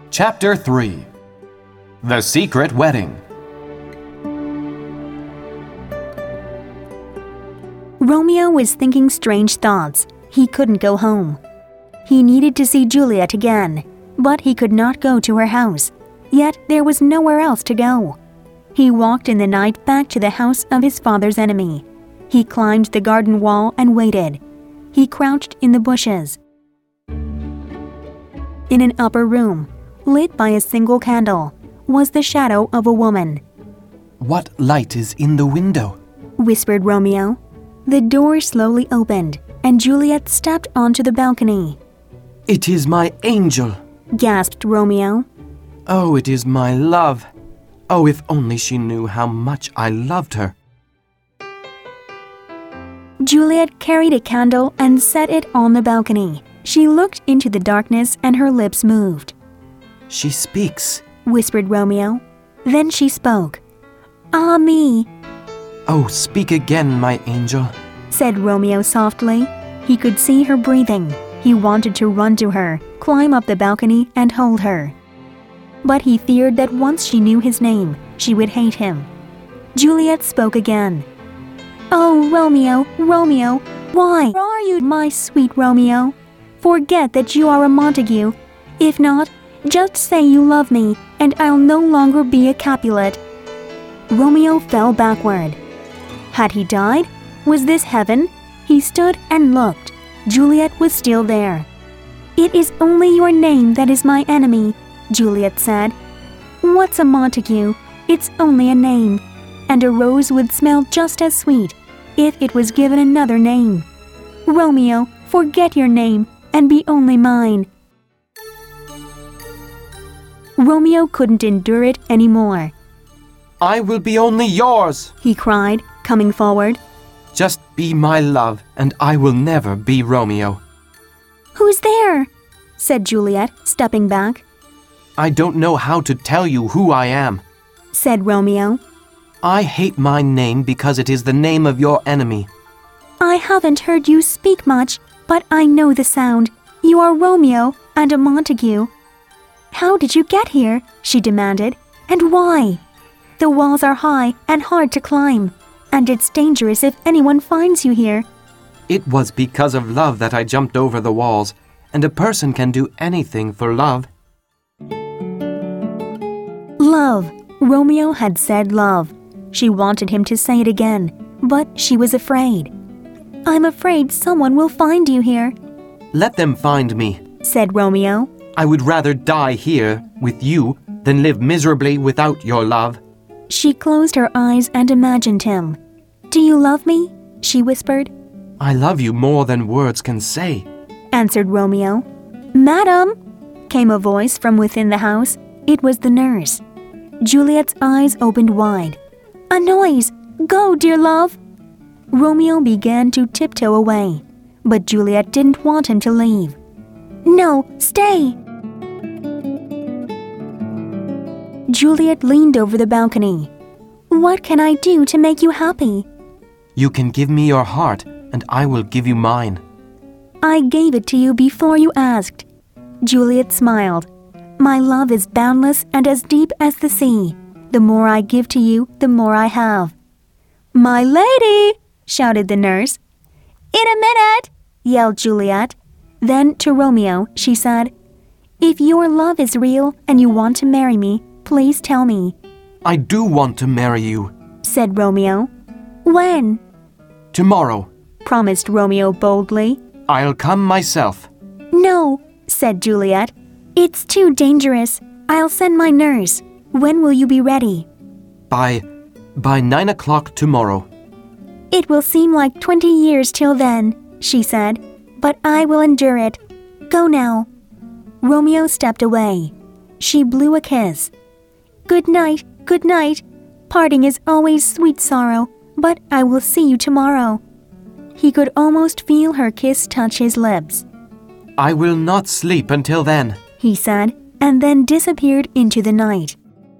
Chapter 3 The Secret Wedding. Romeo was thinking strange thoughts. He couldn't go home. He needed to see Juliet again, but he could not go to her house. Yet there was nowhere else to go. He walked in the night back to the house of his father's enemy. He climbed the garden wall and waited. He crouched in the bushes. In an upper room, lit by a single candle, was the shadow of a woman. "What light is in the window?" whispered Romeo. The door slowly opened, and Juliet stepped onto the balcony. "It is my angel!" gasped Romeo. "Oh, it is my love! Oh, if only she knew how much I loved her!" Juliet carried a candle and set it on the balcony. She looked into the darkness and her lips moved. "She speaks," whispered Romeo. Then she spoke. "Ah, me," "Oh, speak again, my angel," said Romeo softly. He could see her breathing. He wanted to run to her, climb up the balcony, and hold her. But he feared that once she knew his name, she would hate him. Juliet spoke again. "Oh, Romeo, Romeo, why are you my sweet Romeo? Forget that you are a Montague. If not, just say you love me, and I'll no longer be a Capulet." Romeo fell backward. Had he died? Was this heaven? He stood and looked. Juliet was still there. "It is only your name that is my enemy," Juliet said. "What's a Montague? It's only a name, and a rose would smell just as sweet if it was given another name. Romeo, forget your name and be only mine." Romeo couldn't endure it anymore. "I will be only yours!" he cried, coming forward. "Just be my love, and I will never be Romeo." "Who's there?" said Juliet, stepping back. "I don't know how to tell you who I am. Said Romeo. I hate my name because it is the name of your enemy." "I haven't heard you speak much, but I know the sound. You are Romeo and a Montague." "How did you get here?" she demanded. "And why?" "The walls are high and hard to climb, and it's dangerous if anyone finds you here." "It was because of love that I jumped over the walls, and a person can do anything for love." Love. Romeo had said love. She wanted him to say it again, but she was afraid. "I'm afraid someone will find you here," "Let them find me," said Romeo. "I would rather die here with you than live miserably without your love." She closed her eyes and imagined him. "Do you love me?" she whispered. "I love you more than words can say," answered Romeo. "Madam!" came a voice from within the house. It was the nurse. Juliet's eyes opened wide. "A noise! Go, dear love!" Romeo began to tiptoe away, but Juliet didn't want him to leave. "No, stay!" Juliet leaned over the balcony. "What can I do to make you happy?" "You can give me your heart, and I will give you mine." "I gave it to you before you asked." Juliet smiled. "My love is boundless and as deep as the sea. The more I give to you, the more I have." "My lady!" shouted the nurse. "In a minute!" yelled Juliet. Then to Romeo she said, "If your love is real and you want to marry me, please tell me." "I do want to marry you," said Romeo. "When?" "Tomorrow. promised Romeo boldly. I'll come myself." "No," said Juliet. "It's too dangerous. I'll send my nurse. When will you be ready?" By 9 o'clock tomorrow." "It will seem like 20 years till then," she said, "but I will endure it. Go now." Romeo stepped away. She blew a kiss. Good night. Parting is always sweet sorrow, but I will see you tomorrow." He could almost feel her kiss touch his lips. "I will not sleep until then," he said, and then disappeared into the night.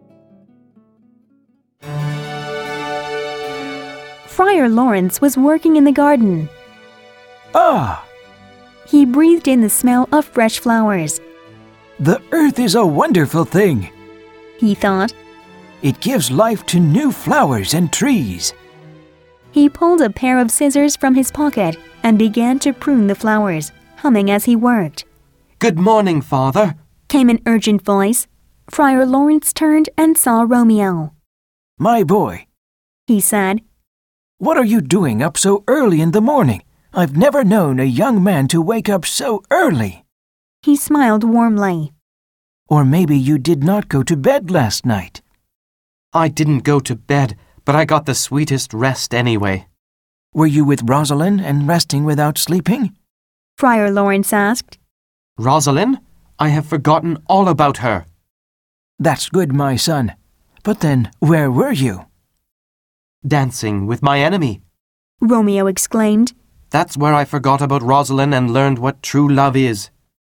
Friar Lawrence was working in the garden. "Ah!" He breathed in the smell of fresh flowers. The earth is a wonderful thing, he thought. It gives life to new flowers and trees. He pulled a pair of scissors from his pocket and began to prune the flowers, humming as he worked. Good morning, Father, came an urgent voice. Friar Lawrence turned and saw Romeo. My boy, he said. What are you doing up so early in the morning? I've never known a young man to wake up so early. He smiled warmly. Or maybe you did not go to bed last night. I didn't go to bed, but I got the sweetest rest anyway. Were you with Rosalind and resting without sleeping? Friar Lawrence asked. Rosalind? I have forgotten all about her. That's good, my son. But then, where were you? Dancing with my enemy. Romeo exclaimed. That's where I forgot about Rosalind and learned what true love is.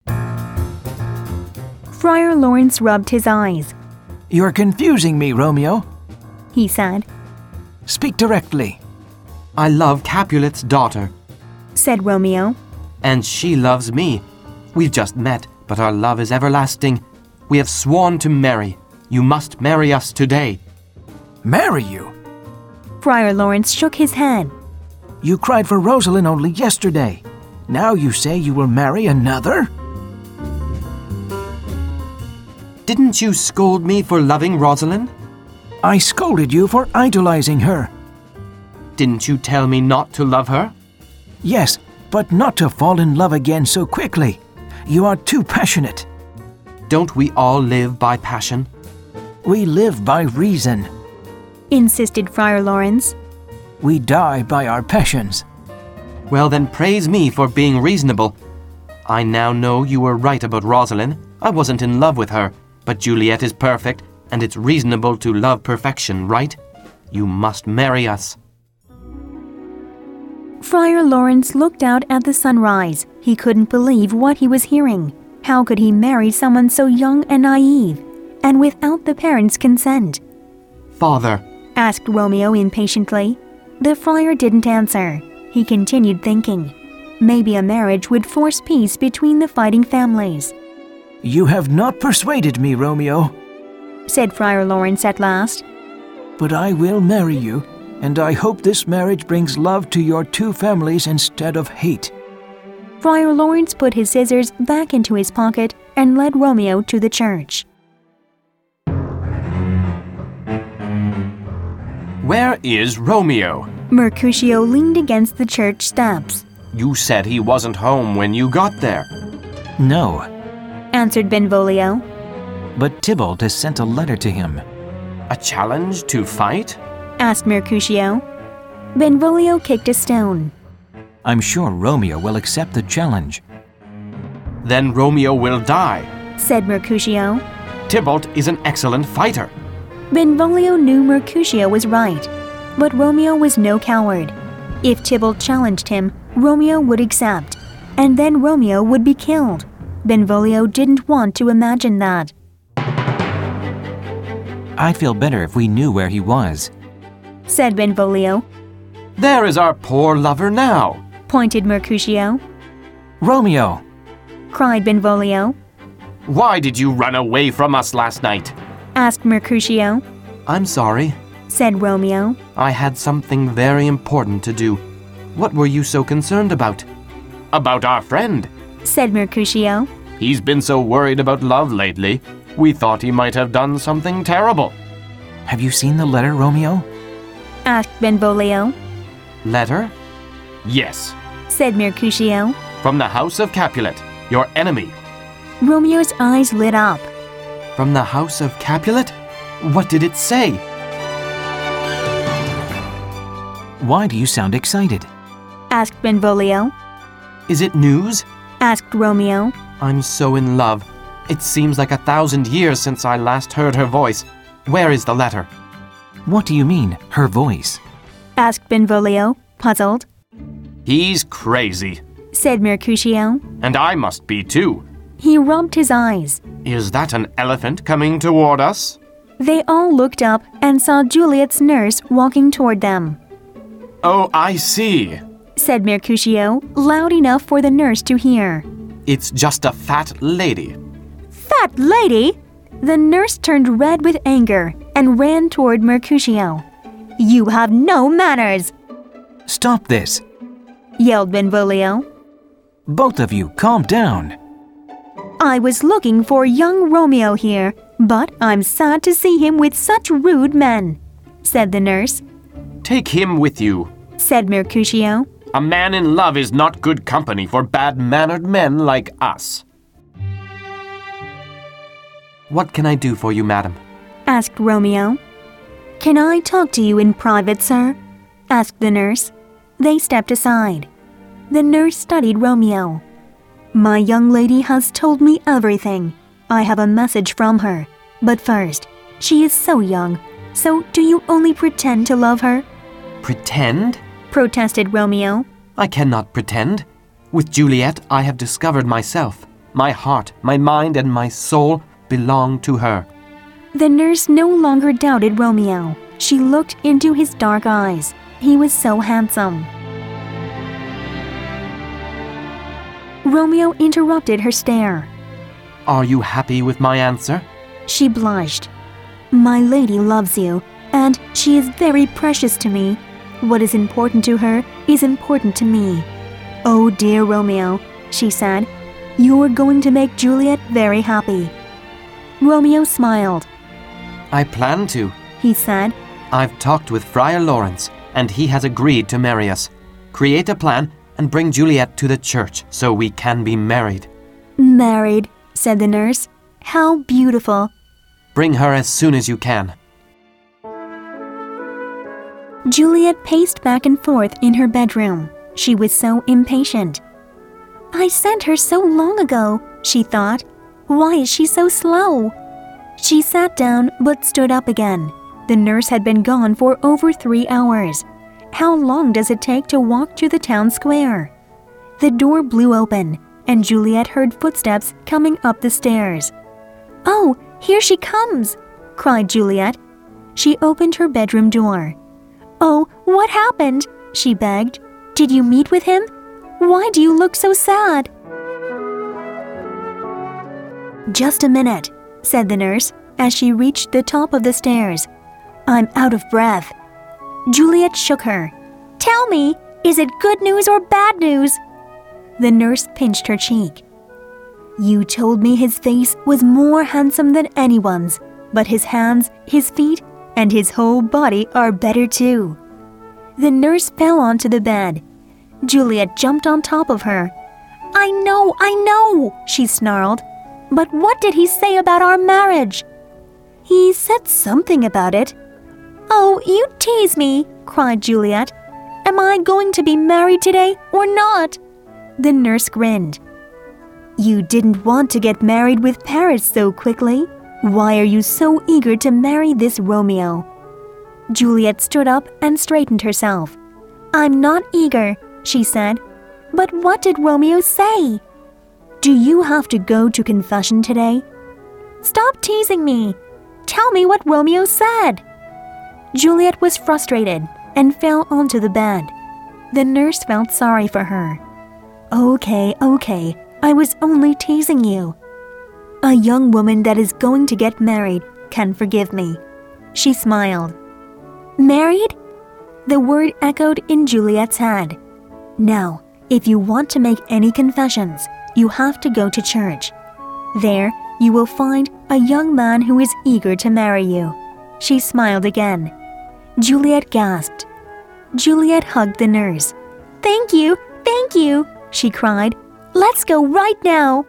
Friar Lawrence rubbed his eyes. You're confusing me, Romeo, he said. Speak directly. I love Capulet's daughter, said Romeo. and she loves me. We've just met, but our love is everlasting. We have sworn to marry. You must marry us today. Marry you? Friar Lawrence shook his head. You cried for Rosalind only yesterday. Now you say you will marry another? Didn't you scold me for loving Rosalind? I scolded you for idolizing her. Didn't you tell me not to love her? Yes, but not to fall in love again so quickly. You are too passionate. Don't we all live by passion? We live by reason. Insisted Friar Lawrence. We die by our passions. Well, then praise me for being reasonable. I now know you were right about Rosalind. I wasn't in love with her, but Juliet is perfect, and it's reasonable to love perfection, right? You must marry us. Friar Lawrence looked out at the sunrise. He couldn't believe what he was hearing. How could he marry someone so young and naive, and without the parents' consent? Father, asked Romeo impatiently. The friar didn't answer. He continued thinking. Maybe a marriage would force peace between the fighting families. You have not persuaded me, Romeo, said Friar Lawrence at last. But I will marry you, and I hope this marriage brings love to your two families instead of hate. Friar Lawrence put his scissors back into his pocket and led Romeo to the church. where is Romeo? Mercutio leaned against the church steps. You said he wasn't home when you got there. No, Answered Benvolio. but Tybalt has sent a letter to him. A challenge to fight? Asked Mercutio. Benvolio kicked a stone. I'm sure Romeo will accept the challenge. Then Romeo will die. Said Mercutio. Tybalt is an excellent fighter. Benvolio knew Mercutio was right, but Romeo was no coward. If Tybalt challenged him, Romeo would accept, and then Romeo would be killed. Benvolio didn't want to imagine that. I'd feel better if we knew where he was. Said Benvolio. There is our poor lover now. Pointed Mercutio. Romeo! Cried Benvolio. Why did you run away from us last night? Asked Mercutio. I'm sorry. Said Romeo. I had something very important to do. What were you so concerned about? About our friend. Said Mercutio. He's been so worried about love lately. We thought he might have done something terrible. Have you seen the letter, Romeo? Asked Benvolio. Letter? Yes. Said Mercutio. From the house of Capulet, your enemy. Romeo's eyes lit up. From the house of Capulet? What did it say? Why do you sound excited? Asked Benvolio. Is it news? Asked Romeo. I'm so in love. It seems like 1,000 years since I last heard her voice. Where is the letter? What do you mean, her voice? Asked Benvolio, puzzled. He's crazy. Said Mercutio. And I must be too. He rubbed his eyes. Is that an elephant coming toward us? They all looked up and saw Juliet's nurse walking toward them. Oh, I see. Said Mercutio, loud enough for the nurse to hear. It's just a fat lady. fat lady!" The nurse turned red with anger and ran toward Mercutio. "You have no manners!" Stop this. yelled Benvolio. Both of you, calm down. "I was looking for young Romeo here, but I'm sad to see him with such rude men," said the nurse. Take him with you. Said Mercutio. A man in love is not good company for bad-mannered men like us. What can I do for you, madam? Asked Romeo. "Can I talk to you in private, sir?" asked the nurse. They stepped aside. The nurse studied Romeo. "My young lady has told me everything. I have a message from her. But first, she is so young. So do you only pretend to love her?" Pretend? protested Romeo. I cannot pretend. With Juliet, I have discovered myself. My heart, my mind, and my soul belong to her. The nurse no longer doubted Romeo. She looked into his dark eyes. He was so handsome. Romeo interrupted her stare. Are you happy with my answer? She blushed. "My lady loves you, and she is very precious to me. What is important to her is important to me." "Oh, dear Romeo," she said, "you are going to make Juliet very happy." Romeo smiled. I plan to. He said, I've talked with Friar Lawrence, and he has agreed to marry us. Create a plan and bring Juliet to the church so we can be married. "Married," said the nurse. "How beautiful." Bring her as soon as you can. Juliet paced back and forth in her bedroom. She was so impatient. "I sent her so long ago," she thought. "Why is she so slow?" She sat down but stood up again. The nurse had been gone for over 3 hours. How long does it take to walk to the town square? The door blew open, and Juliet heard footsteps coming up the stairs. "Oh, here she comes!" cried Juliet. She opened her bedroom door. "Oh, what happened?" she begged. "Did you meet with him? Why do you look so sad?" "Just a minute," said the nurse as she reached the top of the stairs. "I'm out of breath." Juliet shook her. "Tell me, is it good news or bad news?" The nurse pinched her cheek. "You told me his face was more handsome than anyone's, but his hands, his feet, and his whole body are better too." The nurse fell onto the bed. Juliet jumped on top of her. I know, she snarled. "But what did he say about our marriage?" "He said something about it." "Oh, you tease me," cried Juliet. "Am I going to be married today or not?" The nurse grinned. "You didn't want to get married with Paris so quickly. Why are you so eager to marry this Romeo?" Juliet stood up and straightened herself. "I'm not eager," she said. "But what did Romeo say?" "Do you have to go to confession today?" "Stop teasing me. Tell me what Romeo said." Juliet was frustrated and fell onto the bed. The nurse felt sorry for her. Okay, I was only teasing you. A young woman that is going to get married can forgive me." She smiled. "Married?" The word echoed in Juliet's head. "Now, if you want to make any confessions, you have to go to church. There, you will find a young man who is eager to marry you." She smiled again. Juliet gasped. Juliet hugged the nurse. Thank you, she cried. "Let's go right now."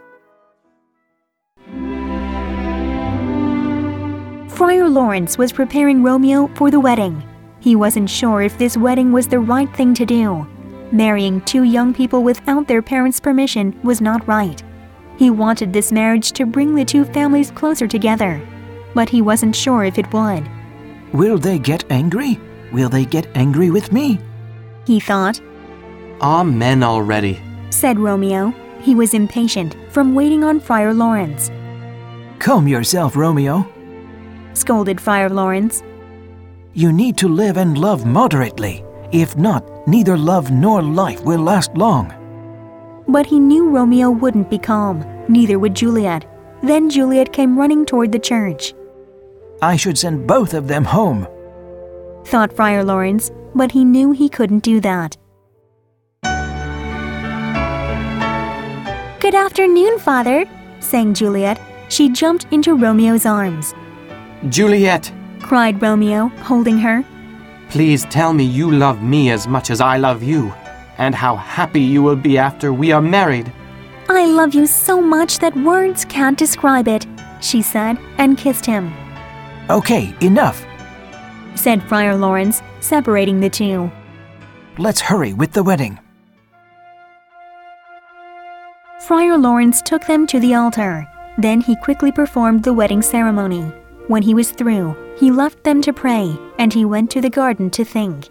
Friar Lawrence was preparing Romeo for the wedding. He wasn't sure if this wedding was the right thing to do. Marrying 2 young people without their parents' permission was not right. He wanted this marriage to bring the 2 families closer together, but he wasn't sure if it would. Will they get angry? Will they get angry with me? He thought. Amen already, said Romeo. He was impatient from waiting on Friar Lawrence. Calm yourself, Romeo, scolded Friar Lawrence. You need to live and love moderately. If not, neither love nor life will last long. But he knew Romeo wouldn't be calm, neither would Juliet. Then Juliet came running toward the church. I should send both of them home, thought Friar Lawrence, but he knew he couldn't do that. "Good afternoon, Father," sang Juliet. She jumped into Romeo's arms. Juliet, Cried Romeo, holding her. please tell me you love me as much as I love you, and how happy you will be after we are married. "I love you so much that words can't describe it," she said, and kissed him. Okay, enough. Said Friar Lawrence, separating the two. Let's hurry with the wedding. Friar Lawrence took them to the altar. Then he quickly performed the wedding ceremony. When he was through, he left them to pray, and he went to the garden to think.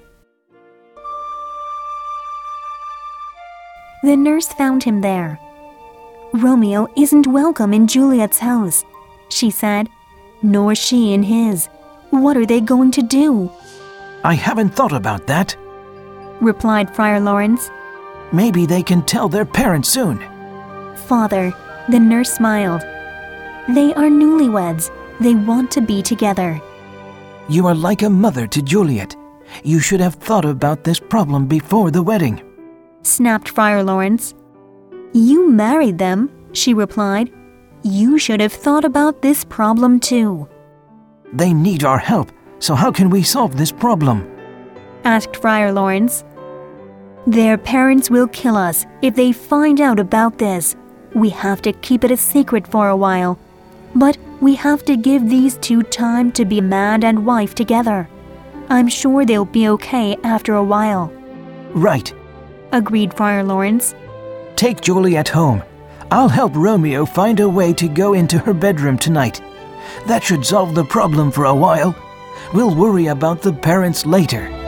The nurse found him there. "Romeo isn't welcome in Juliet's house," she said, "nor she in his. What are they going to do?" I haven't thought about that. replied Friar Lawrence. Maybe they can tell their parents soon. "Father," the nurse smiled. "They are newlyweds. They want to be together." You are like a mother to Juliet. You should have thought about this problem before the wedding. Snapped Friar Lawrence. "You married them," she replied. "You should have thought about this problem too." They need our help, so how can we solve this problem? Asked Friar Lawrence. "Their parents will kill us if they find out about this. We have to keep it a secret for a while. But we have to give these two time to be man and wife together. I'm sure they'll be okay after a while," Right. agreed Friar Lawrence. Take Juliet home. I'll help Romeo find a way to go into her bedroom tonight. That should solve the problem for a while. We'll worry about the parents later.